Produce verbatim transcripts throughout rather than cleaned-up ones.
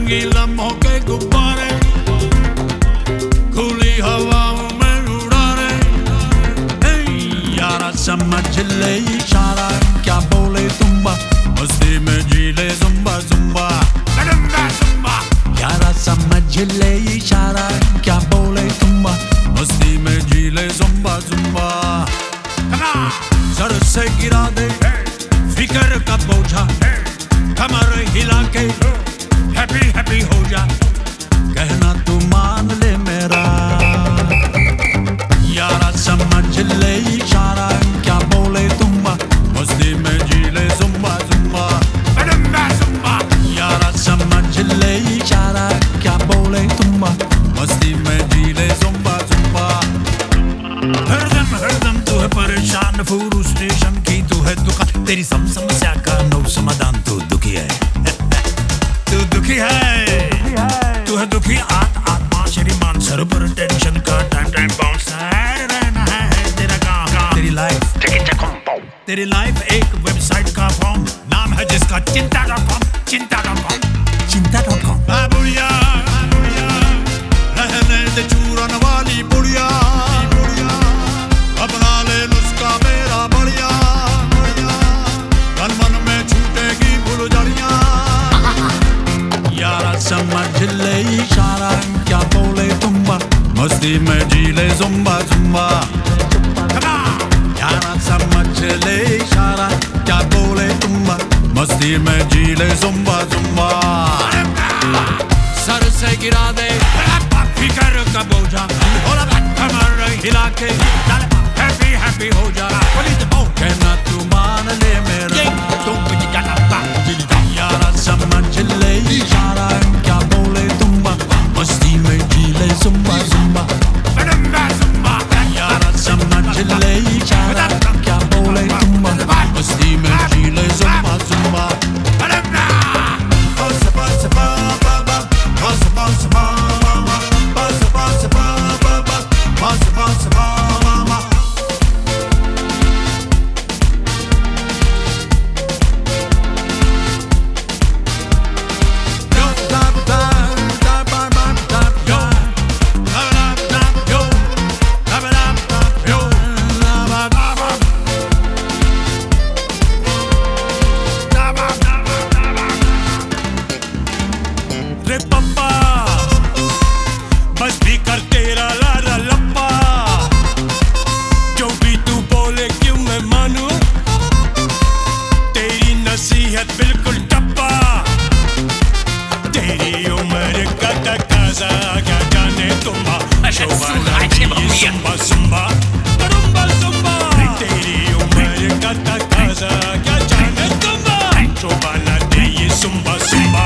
सतरंगी लम्हों के गुब्बारे खुली हवाओं में उड़ा रहे। यारा समझ ले इशारा, क्या बोले तुम्बा, मस्ती में जी ले जुम्बा जुम्बा जुम्बा। यारा समझ ले इशारा, क्या बोले तुम्बा, मस्ती में जी ले जुम्बा जुम्बा। सर से गिरा दे फिकर का बोझा, कमर हिला के हैप्पी हैप्पी हो जा, कहना तू मान ले मेरा। यारा समझ ले इशारा, क्या बोले तुम्बा, मस्ती में जी ले जुम्बा जुम्बा जुम्बा। यारा समझ ले इशारा, क्या बोले तुम्बा, मस्ती में जी ले जुम्बा जुम्बा। हरदम हरदम तू है परेशान, फ्रस्ट्रेशन की तू है दुकान, तेरी सम समस्या का नो समाधान, तू दुखी है तू दुखी है तू है दुखी आत आत्मा श्रीमान, सर पर टेंशन का टाइम टाइम बाउंस रहना है तेरा काम। तेरी लाइफ तेरी लाइफ एक वेबसाइट का फॉर्म, नाम है जिसका चिंता डॉट कॉम चिंता डॉट कॉम चिंता डॉट कॉम। बुढ़िया रहने दे चूरन वाली बुढ़िया, अपना ले नुस्खा मेरा बढ़िया, तन मन में छूटेगी फुलझड़ियां। यारा समझ ले इशारा, क्या बोले तुम्बा, मस्ती में जी ले जुम्बा जुम्बा। यारा समझ ले इशारा, क्या बोले तुम्बा, मस्ती में जी ले जुम्बा जुम्बा। सर से गिरा दे फिकर का बोझा, कमर हिला के हैप्पी हैप्पी हो जा, कहना तू मान ले मेरा। यारा समझ ले इशारा, क्या बोले तुम्बा, मस्ती में जी ले जुम्बा जुम्बा। यारा समझ ले इशारा, क्या बोले तुम्बा, मस्ती में जी ले जुम्बा जुम्बा। बस भी कर तेरा लारा लप्पा, जो भी तू बोले क्यों मैं मानूं, तेरी नसीहत बिल्कुल टप्पा। तेरी उम्र का तकाजा क्या जाने तुम्बा, सुम्बा सुम्बा रुम्बा सुम्बा। तेरी उम्र का तकाजा क्या जाने तुम्बा, शोभा दे ये सुम्बा सुम्बा।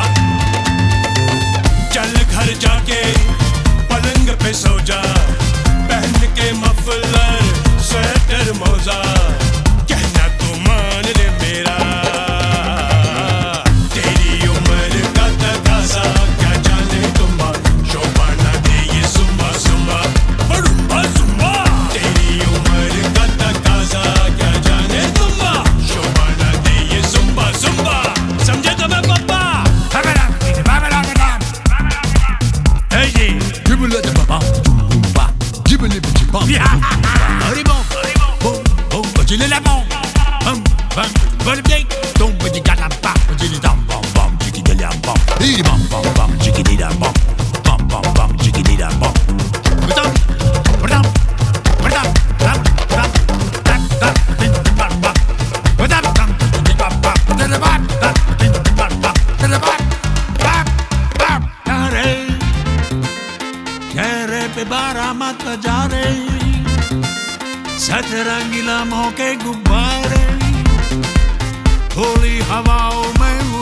चल घर जाके पलंग पे सो जा, पहन के मफलर स्वेटर मोजा, कहना तू मान ले मेरा। तेरी उम्र का तकाजा क्या जाने तुम्बा, शोभा ना दे ये सुम्बा सुम्बा रुम्बा सुम्बा। तेरी उम्र का तकाजा क्या जाने तुम्बा, शोभा ना दे ये सुम्बा सुम्बा। समझे तो मैं पापा। J'ai la bombe, hum, hum, vol bien, tombe du gars bam, j'ai les dents bam bam, j'ai qui des bam, il bam bam bam, j'ai qui des bam, bam bam bam, j'ai qui des bam. Bam, bam, bam, bam, bam, bam, bam, bam, bam, bam, bam, चेहरे पे बारामत जा रही, सतरंगी लम्हों के गुब्बारे खुली हवाओं में